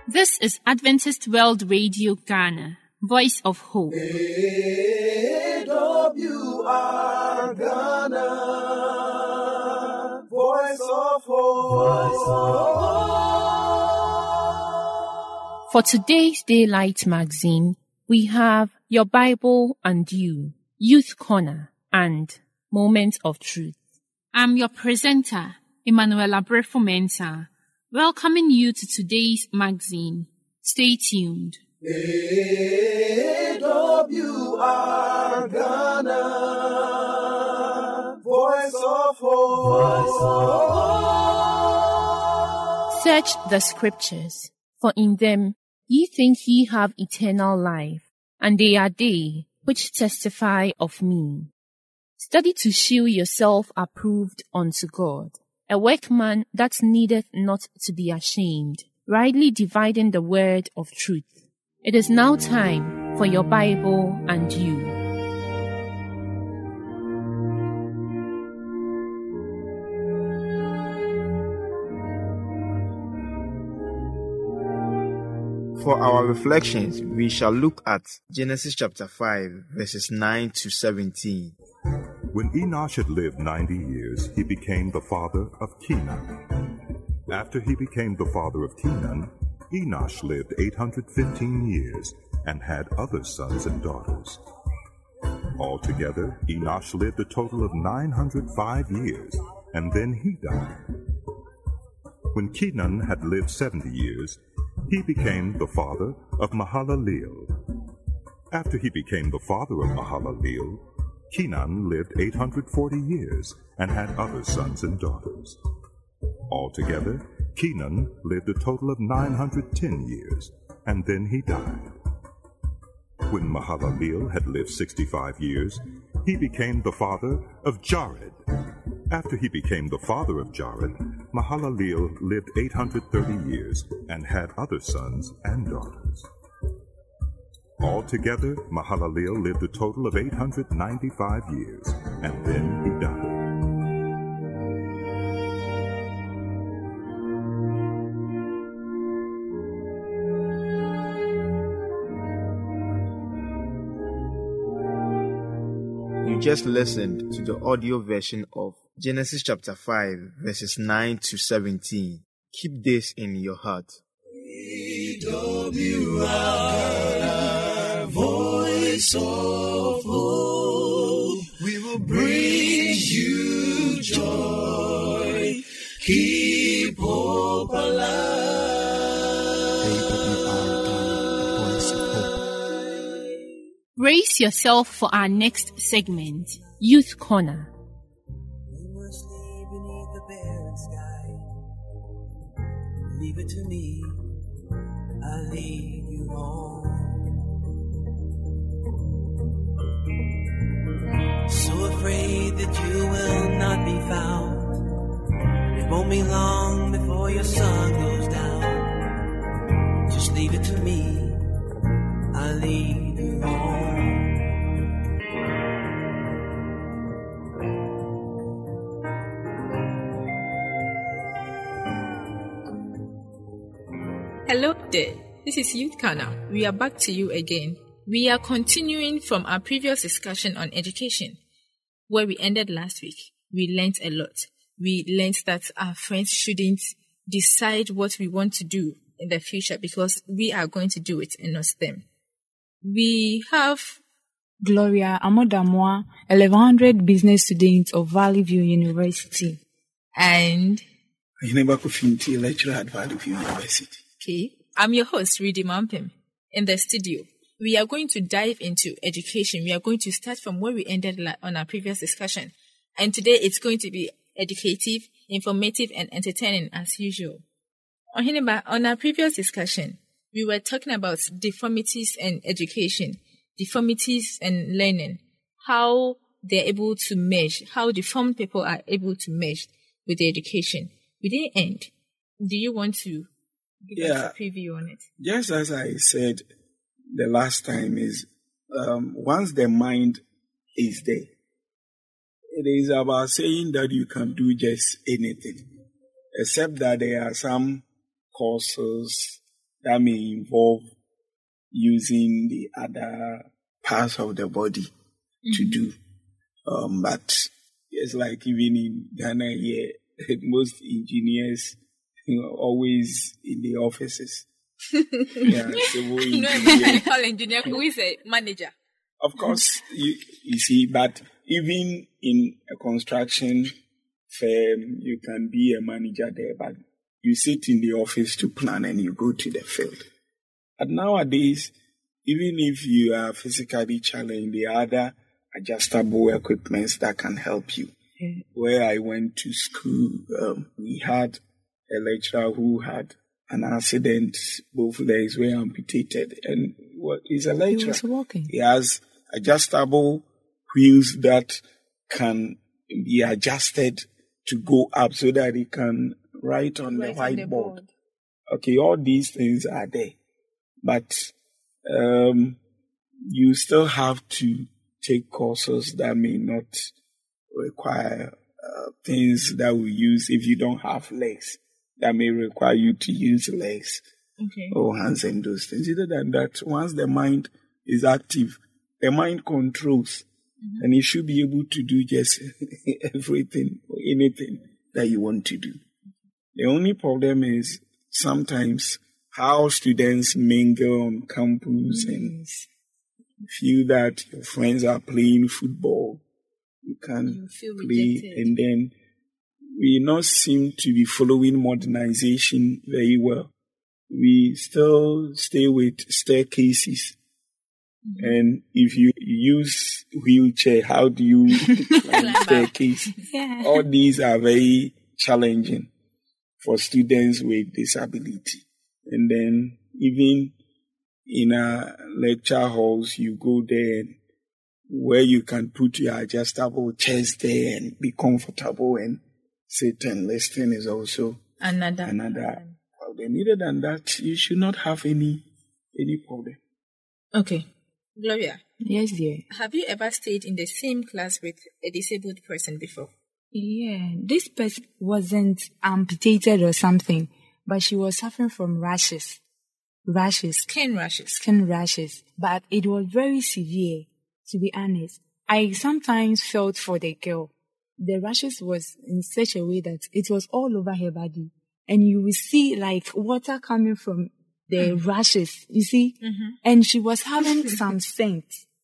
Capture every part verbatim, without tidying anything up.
This is Adventist World Radio Ghana, Voice of Hope. A W R Ghana, Voice of Hope. Voice of Hope. For today's Daylight Magazine, we have Your Bible and You, Youth Corner, and Moments of Truth. I'm your presenter, Emanuela Brefo-Mensah, welcoming you to today's magazine. Stay tuned. A W R Ghana, Voice of Hope. Voice of Hope. Search the scriptures, for in them ye think ye have eternal life, and they are they which testify of me. Study to shew yourself approved unto God, a workman that needeth not to be ashamed, rightly dividing the word of truth. It is now time for Your Bible and You. For our reflections, we shall look at Genesis chapter five, verses nine to seventeen. When Enosh had lived ninety years, he became the father of Kenan. After he became the father of Kenan, Enosh lived eight hundred fifteen years and had other sons and daughters. Altogether, Enosh lived a total of nine hundred five years, and then he died. When Kenan had lived seventy years, he became the father of Mahalaleel. After he became the father of Mahalaleel, Kenan lived eight hundred forty years and had other sons and daughters. Altogether, Kenan lived a total of nine hundred ten years, and then he died. When Mahalaleel had lived sixty-five years, he became the father of Jared. After he became the father of Jared, Mahalaleel lived eight hundred thirty years and had other sons and daughters. Altogether, Mahalaleel lived a total of eight hundred ninety-five years, and then he died. You just listened to the audio version of Genesis chapter five, verses nine to seventeen. Keep this in your heart. A W R, Voice of Hope, we will bring you joy. Keep hope alive. A W R Ghana, Voice of Hope. Brace yourself for our next segment, Youth Corner. You must lay beneath the barren sky. Leave it to me, I'll lead you on. So afraid that you will not be found. It won't be long before your sun goes down. Just leave it to me, I'll lead you on. Hello there, this is Youth Corner. We are back to you again. We are continuing from our previous discussion on education, where we ended last week. We learned a lot. We learned that our friends shouldn't decide what we want to do in the future because we are going to do it and not them. We have Gloria Amodamwa, eleven hundred business students of Valley View University. And Hinebako Finti, lecturer at Valley View University. Okay, I'm your host, Ridi Mampem, in the studio. We are going to dive into education. We are going to start from where we ended on our previous discussion. And today it's going to be educative, informative, and entertaining as usual. On our previous discussion, we were talking about deformities and education, deformities and learning, how they're able to mesh, how deformed people are able to mesh with the education. We didn't end. Do you want to give yeah, us a preview on it? Just as I said the last time, is um, once the mind is there, it is about saying that you can do just anything, except that there are some courses that may involve using the other parts of the body mm-hmm. to do. Um, but it's like even in Ghana here, most engineers, you know, always in the offices. Yeah, civil engineer. Call engineer who is a manager. Of course, you, you see, but even in a construction firm, you can be a manager there, but you sit in the office to plan and you go to the field. But nowadays, even if you are physically challenged, there are other adjustable equipments that can help you. Mm. Where I went to school, um, we had a lecturer who had an accident, both legs were amputated, and well, he's a lecturer. He was walking. He has adjustable wheels that can be adjusted to go up so that he can write on Write the on the whiteboard. board. Okay, all these things are there, but um, you still have to take courses that may not require uh, things that we use if you don't have legs, that may require you to use legs okay. or hands and those things. Other than that, once the mind is active, the mind controls, mm-hmm. and you should be able to do just everything or anything that you want to do. The only problem is sometimes how students mingle on campus mm-hmm. and feel that your friends are playing football, you can you play, rejected. And then we not seem to be following modernization very well. We still stay with staircases. Mm-hmm. And if you use wheelchair, how do you climb staircase? Yeah. All these are very challenging for students with disability. And then even in our lecture halls, you go there and where you can put your adjustable chairs there and be comfortable and sit and listen is also another another problem. Other than that, you should not have any any problem. Okay. Gloria. Yes, dear. Have you ever stayed in the same class with a disabled person before? Yeah, this person wasn't amputated or something, but she was suffering from rashes. Rashes. Skin rashes. Skin rashes. But it was very severe, to be honest. I sometimes felt for the girl. The rashes was in such a way that it was all over her body. And you will see like water coming from the mm. rashes, you see? Mm-hmm. And she was having some scent.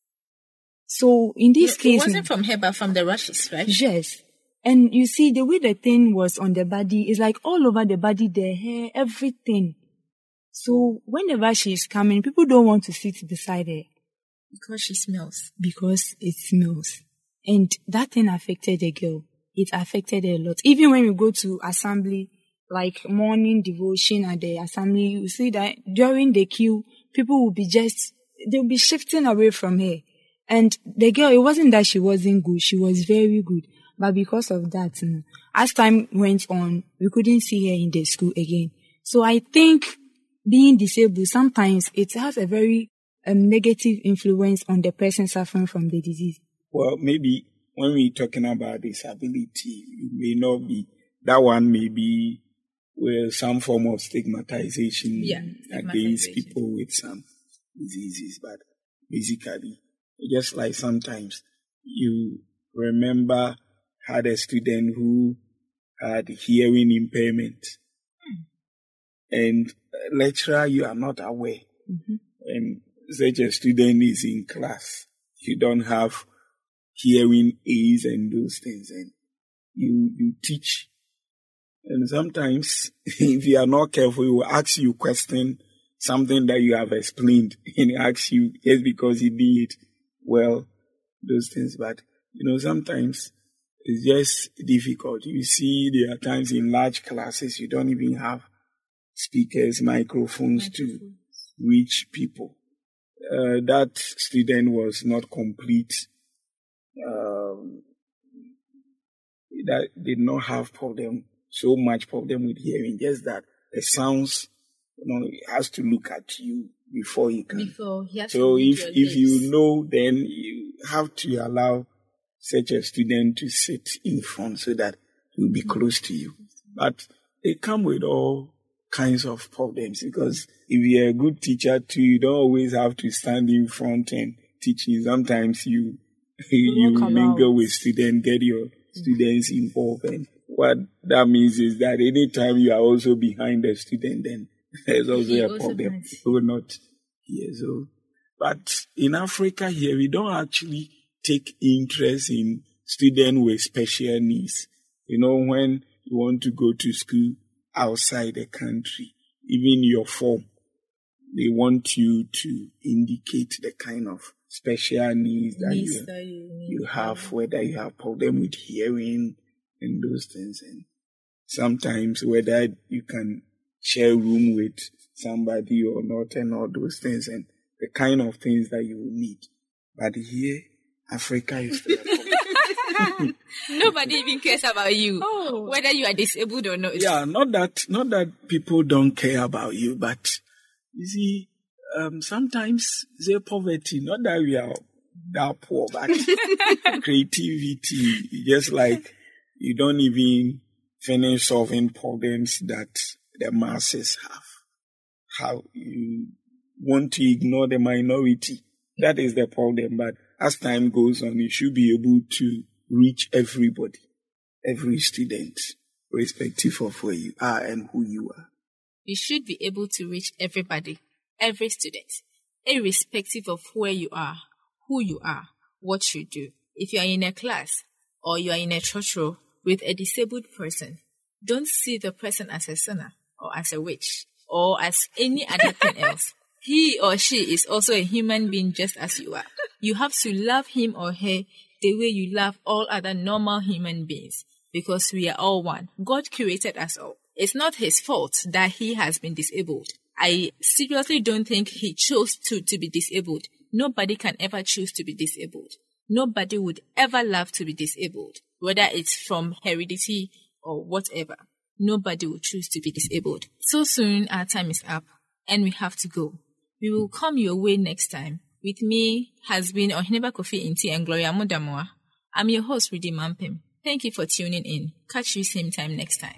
So in this it, case... It wasn't from her, but from the rashes, right? Yes. And you see, the way the thing was on the body is like all over the body, the hair, everything. So whenever she's coming, people don't want to sit beside her. Because she smells. Because it smells. And that thing affected the girl. It affected her a lot. Even when we go to assembly, like morning devotion at the assembly, you see that during the queue, people will be just, they'll be shifting away from her. And the girl, it wasn't that she wasn't good. She was very good. But because of that, you know, as time went on, we couldn't see her in the school again. So I think being disabled, sometimes it has a very um, negative influence on the person suffering from the disease. Well, maybe when we're talking about disability, it may not be, that one may be well, some form of stigmatization yeah, against people with some diseases. But basically, just like sometimes you remember had a student who had hearing impairment, mm. and lecturer, you are not aware. Mm-hmm. And such a student is in class. You don't have hearing aids and those things, and you you teach. And sometimes, if you are not careful, he will ask you a question, something that you have explained, and he asks you just because he did it well, those things. But, you know, sometimes it's just difficult. You see, there are times in large classes, you don't even have speakers, microphones, microphones. to reach people. Uh, that student was not complete. Um, that did not have problem. So much problem with hearing, just that the sounds, you know, he has to look at you before he can. Before he has so to if your if lips. you know, then you have to allow such a student to sit in front so that he'll be mm-hmm. close to you. But they come with all kinds of problems, because if you're a good teacher too, you don't always have to stand in front and teaching. Sometimes you you mingle with students, get your students involved, and what that means is that anytime you are also behind the student, then there's also a problem. People will not hear. So, but in Africa here, we don't actually take interest in students with special needs. You know, when you want to go to school outside the country, even your form, they want you to indicate the kind of special needs that, needs you, that you, you have, whether you have problem with hearing and those things. And sometimes whether you can share room with somebody or not and all those things and the kind of things that you will need. But here, Africa is still Nobody even cares about you, oh. whether you are disabled or not. Yeah, not that not that people don't care about you, but you see, um, sometimes there's poverty. Not that we are that poor, but creativity. Just like you don't even finish solving problems that the masses have. How you want to ignore the minority. That is the problem. But as time goes on, you should be able to reach everybody, every student, irrespective of where you are and who you are. You should be able to reach everybody, every student, irrespective of where you are, who you are, what you do. If you are in a class or you are in a church row with a disabled person, don't see the person as a sinner or as a witch or as any other thing else. He or she is also a human being just as you are. You have to love him or her the way you love all other normal human beings, because we are all one. God created us all. It's not his fault that he has been disabled. I seriously don't think he chose to, to be disabled. Nobody can ever choose to be disabled. Nobody would ever love to be disabled, whether it's from heredity or whatever. Nobody would choose to be disabled. So soon our time is up and we have to go. We will come your way next time. With me has been Ohineba Kofi Inti and Gloria Mudamoa. I'm your host, Rudy Mampim. Thank you for tuning in. Catch you same time next time.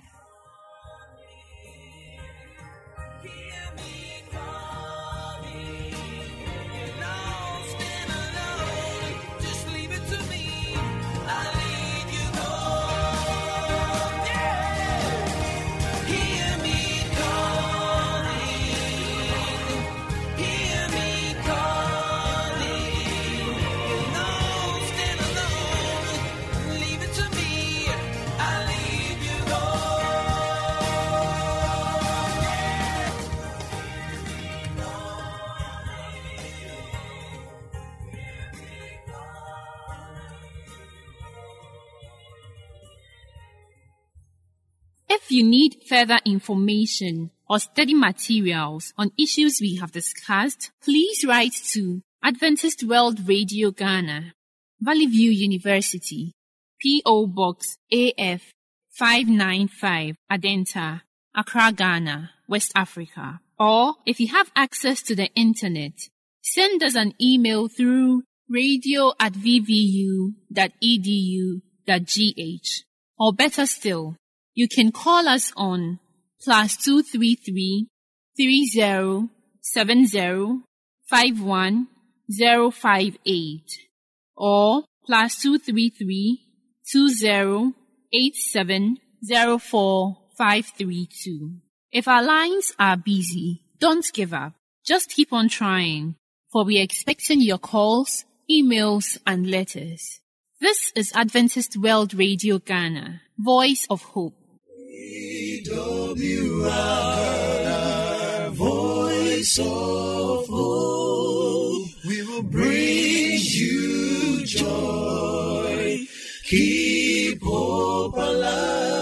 If you need further information or study materials on issues we have discussed, please write to Adventist World Radio Ghana, Valley View University, P O Box A F five nine five, Adenta, Accra, Ghana, West Africa. Or, if you have access to the internet, send us an email through radio at v v u dot e d u dot g h. Or better still, you can call us on plus two three three, three zero seven zero, five one zero five eight or plus two three three, two zero eight seven zero four five three two. If our lines are busy, don't give up. Just keep on trying, for we are expecting your calls, emails, and letters. This is Adventist World Radio Ghana, Voice of Hope. A W R, Voice of Hope, we will bring you joy, keep hope alive.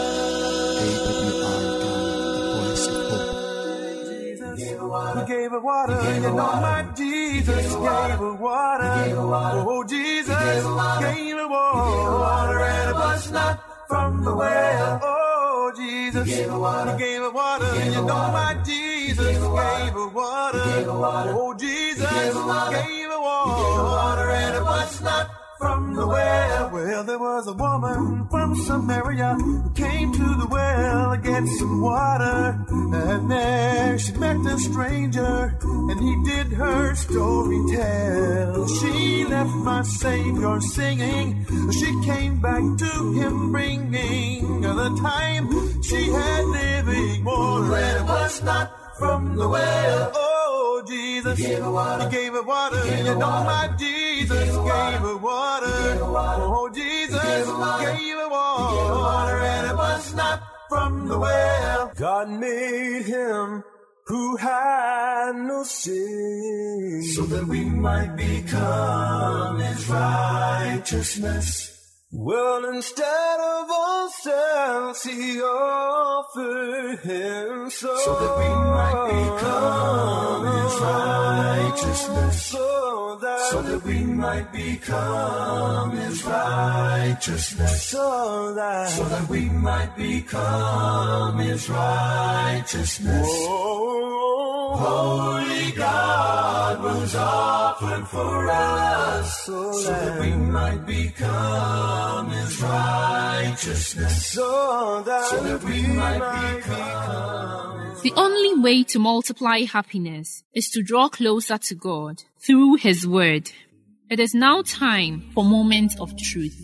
He gave her water, you know my Jesus gave her water. Oh, Jesus gave her water and a bus not from the well. Oh, Jesus, he gave her water, you know my Jesus gave her water. Oh, Jesus gave her water and a bus not from the well. Well, there was a woman from Samaria who came to the well to get some water. And there she met a stranger, and he did her story tell. She left my Savior singing, she came back to him bringing the time she had living water, and it was not from the well. Oh, Jesus, he gave her water. He gave her water. Gave her you know water. My Jesus gave her water. Gave her water. Oh, Jesus gave her water. Gave her water. Gave her water, and it was not from the well. God made him who had no sin, so that we might become his righteousness. Well, instead of ourselves, he offered himself, so that we might become his righteousness. So that, so that we might become his righteousness. So that, so that we might become his righteousness. Whoa. Holy God was offered for us, so, so that we might become his righteousness. So that, so that we might become. The only way to multiply happiness is to draw closer to God through his word. It is now time for Moments of Truth.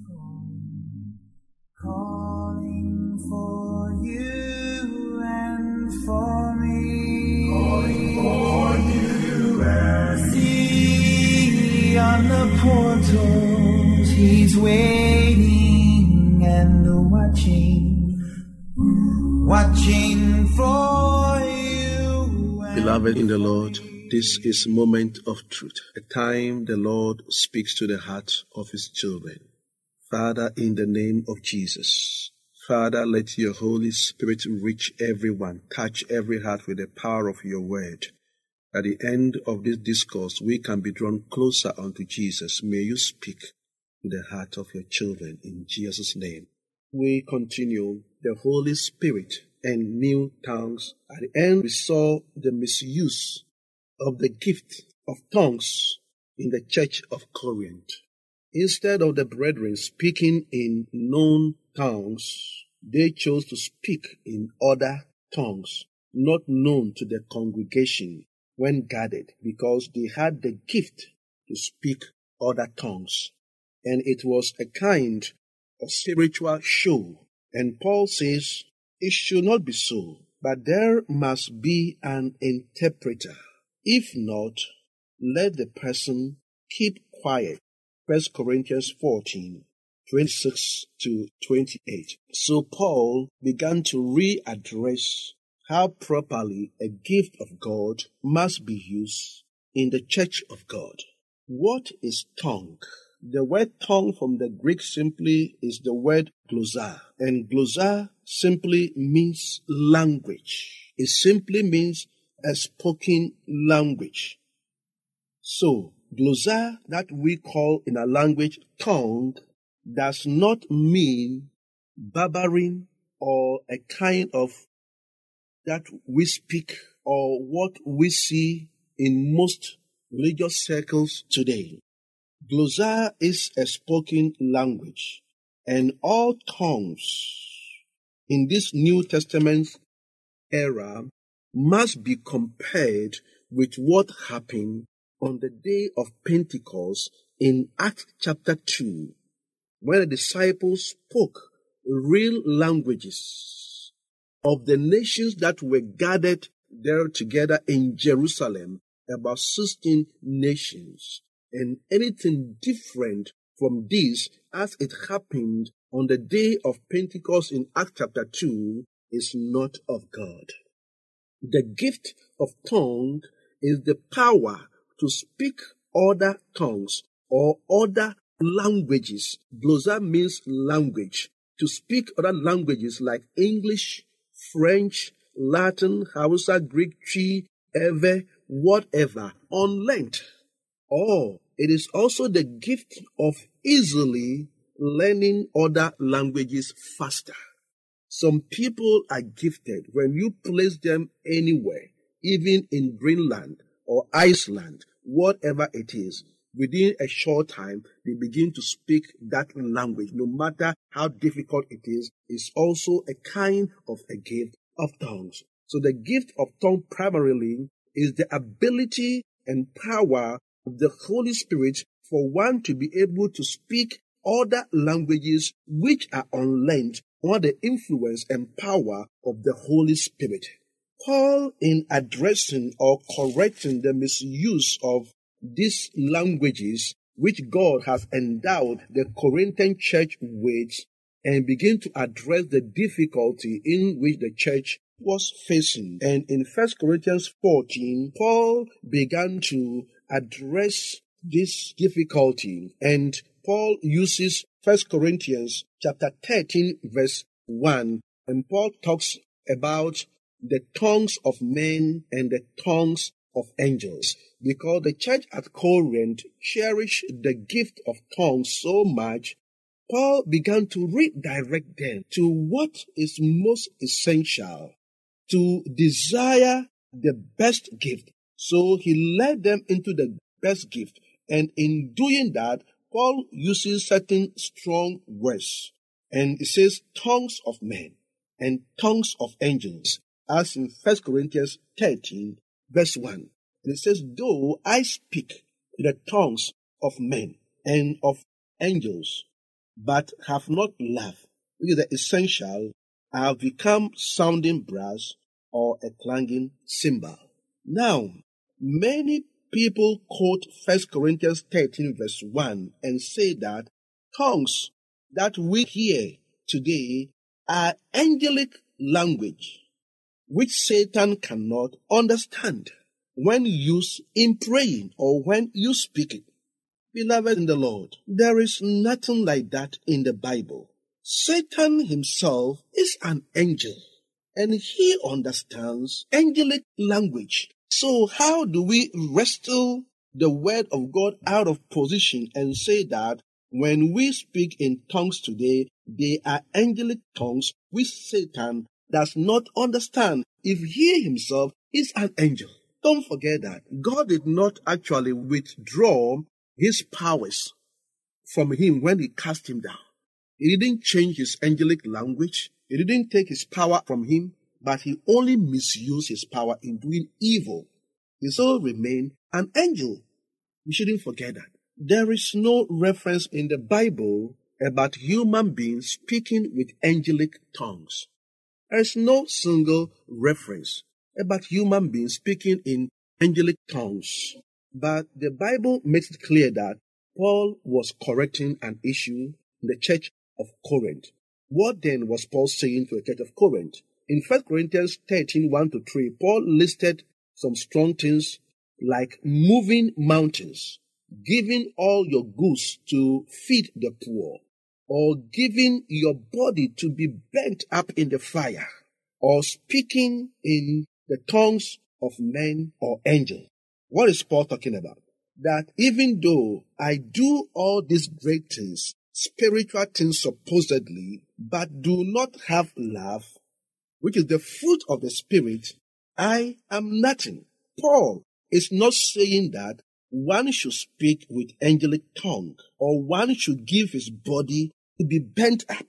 Calling for you and for me. Calling for you and see on the portals. He's waiting and watching, watching for you. Beloved in the Lord, this is Moment of Truth, a time the Lord speaks to the heart of his children. Father, in the name of Jesus, Father, let your Holy Spirit reach everyone, touch every heart with the power of your word. At the end of this discourse, we can be drawn closer unto Jesus. May you speak to the heart of your children in Jesus' name. We continue the Holy Spirit and new tongues. At the end, we saw the misuse of the gift of tongues in the church of Corinth. Instead of the brethren speaking in known tongues, they chose to speak in other tongues, not known to the congregation when gathered, because they had the gift to speak other tongues. And it was a kind of spiritual show. And Paul says, it should not be so, but there must be an interpreter. If not, let the person keep quiet. First Corinthians fourteen, twenty-six to twenty-eight. So Paul began to readdress how properly a gift of God must be used in the church of God. What is tongue? The word tongue from the Greek simply is the word glossa, and glossa simply means language. It simply means a spoken language. So, glossa that we call in our language tongue does not mean babbling or a kind of that we speak or what we see in most religious circles today. Glossa is a spoken language, and all tongues in this New Testament era must be compared with what happened on the day of Pentecost in Acts chapter two, where the disciples spoke real languages of the nations that were gathered there together in Jerusalem, about sixteen nations. And anything different from this as it happened on the day of Pentecost in Acts chapter two is not of God. The gift of tongue is the power to speak other tongues or other languages. Glossa means language. To speak other languages like English, French, Latin, Hausa, Greek, Twi, Ewe, whatever, on length. Or it is also the gift of easily learning other languages faster. Some people are gifted when you place them anywhere, even in Greenland or Iceland, whatever it is. within a short time, they begin to speak that language, no matter how difficult it is. It's also a kind of a gift of tongues. So the gift of tongue primarily is the ability and power of the Holy Spirit for one to be able to speak other languages which are unlearned under the influence and power of the Holy Spirit. Paul, in addressing or correcting the misuse of these languages which God has endowed the Corinthian church with, and begin to address the difficulty in which the church was facing. And in First Corinthians fourteen, Paul began to address this difficulty, and Paul uses First Corinthians chapter thirteen verse one, and Paul talks about the tongues of men and the tongues of angels, because the church at Corinth cherished the gift of tongues so much. Paul began to redirect them to what is most essential, to desire the best gift. So he led them into the best gift, and in doing that, Paul uses certain strong words, and it says tongues of men and tongues of angels, as in First Corinthians thirteen, verse one. And it says, though I speak the tongues of men and of angels, but have not love, which is the essential, I have become sounding brass or a clanging cymbal. Now, many people quote First Corinthians thirteen verse one and say that tongues that we hear today are angelic language, which Satan cannot understand when used in praying or when you speak it. Beloved in the Lord, there is nothing like that in the Bible. Satan himself is an angel, and he understands angelic language. So how do we wrestle the word of God out of position and say that when we speak in tongues today, they are angelic tongues which Satan does not understand if he himself is an angel? Don't forget that God did not actually withdraw his powers from him when he cast him down. He didn't change his angelic language. He didn't take his power from him, but he only misused his power in doing evil. He still remained an angel. We shouldn't forget that. There is no reference in the Bible about human beings speaking with angelic tongues. There is no single reference about human beings speaking in angelic tongues. But the Bible makes it clear that Paul was correcting an issue in the church of Corinth. What then was Paul saying to the church of Corinth? In First Corinthians thirteen, one to three, Paul listed some strong things like moving mountains, giving all your goods to feed the poor, or giving your body to be burnt up in the fire, or speaking in the tongues of men or angels. What is Paul talking about? That even though I do all these great things, spiritual things supposedly, but do not have love, which is the fruit of the Spirit, I am nothing. Paul is not saying that one should speak with angelic tongue, or one should give his body to be bent up,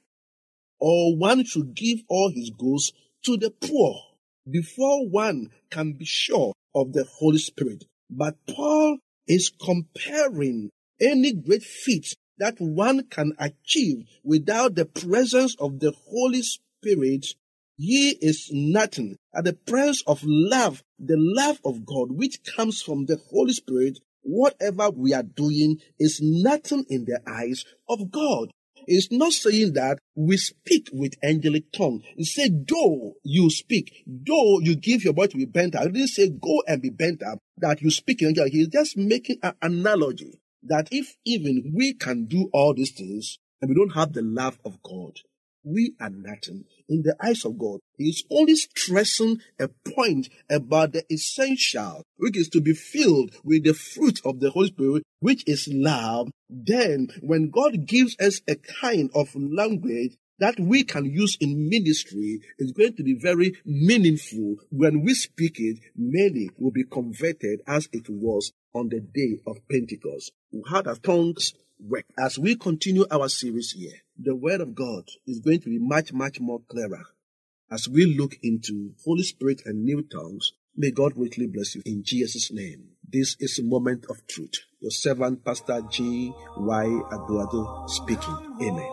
or one should give all his goods to the poor before one can be sure of the Holy Spirit. But Paul is comparing any great feat that one can achieve without the presence of the Holy Spirit. He is nothing. At the presence of love, the love of God, which comes from the Holy Spirit, whatever we are doing is nothing in the eyes of God. It's not saying that we speak with angelic tongue. It said, though you speak, though you give your body to be bent up. It didn't say go and be bent up, that you speak in angelic. He's just making an analogy that if even we can do all these things and we don't have the love of God, we are nothing in the eyes of God. He is only stressing a point about the essential, which is to be filled with the fruit of the Holy Spirit, which is love. Then, when God gives us a kind of language that we can use in ministry, it's going to be very meaningful. When we speak it, many will be converted as it was on the day of Pentecost. How does tongues work? As we continue our series here, the word of God is going to be much, much more clearer as we look into Holy Spirit and new tongues. May God richly bless you in Jesus' name. This is a moment of truth. Your servant, Pastor G. Y. Aduado, speaking. Amen.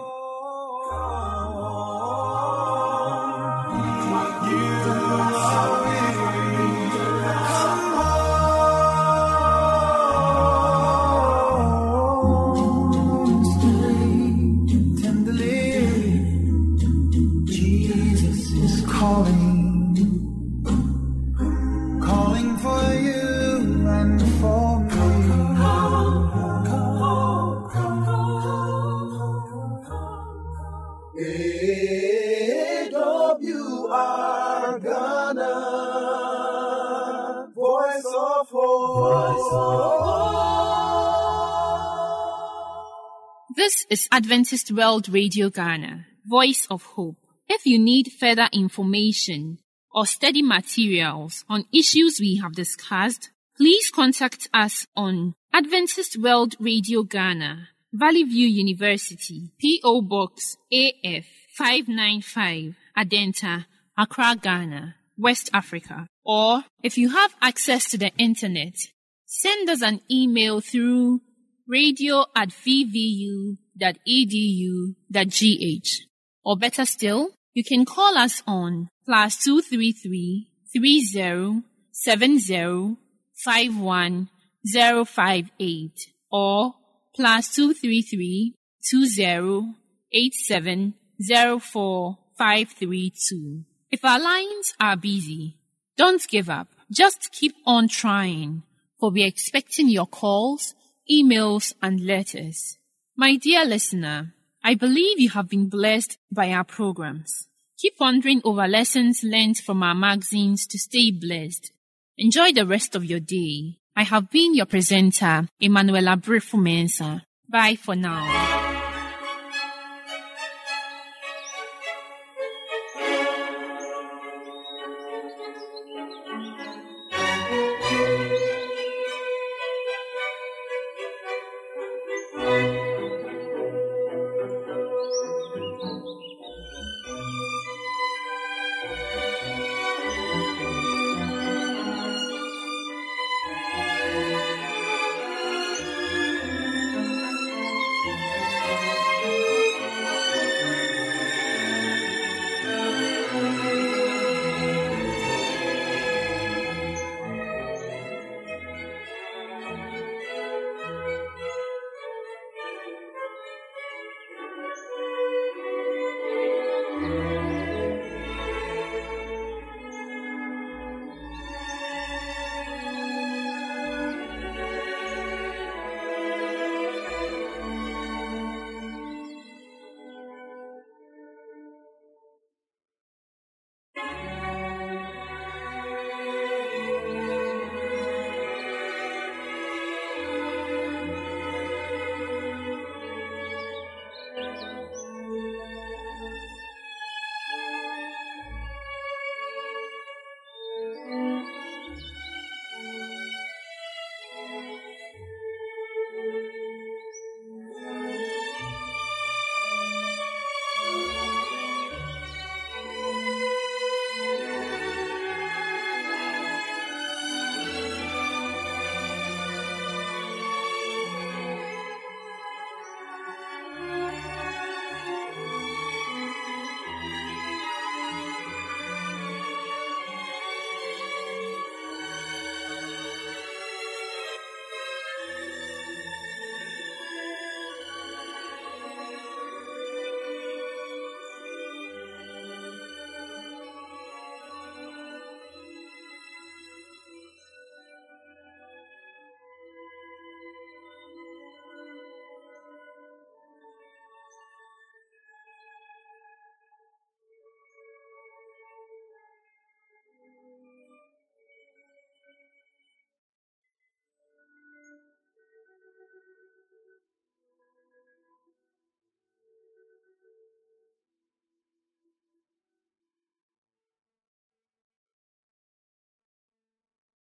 This is Adventist World Radio Ghana, Voice of Hope. If you need further information or study materials on issues we have discussed, please contact us on Adventist World Radio Ghana, Valley View University, P O Box A F five nine five, Adenta, Accra, Ghana, West Africa. Or, if you have access to the internet, send us an email through radio at v v u dot e d u dot g h. Or better still, you can call us on plus two three three, three zero, seven zero, five one zero five eight or plus two three three, two zero, eight seven zero four five three two. If our lines are busy, don't give up. Just keep on trying, for we're expecting your calls, emails, and letters. My dear listener, I believe you have been blessed by our programs. Keep pondering over lessons learned from our magazines to stay blessed. Enjoy the rest of your day. I have been your presenter, Emanuela Brifu Mensah. Bye for now.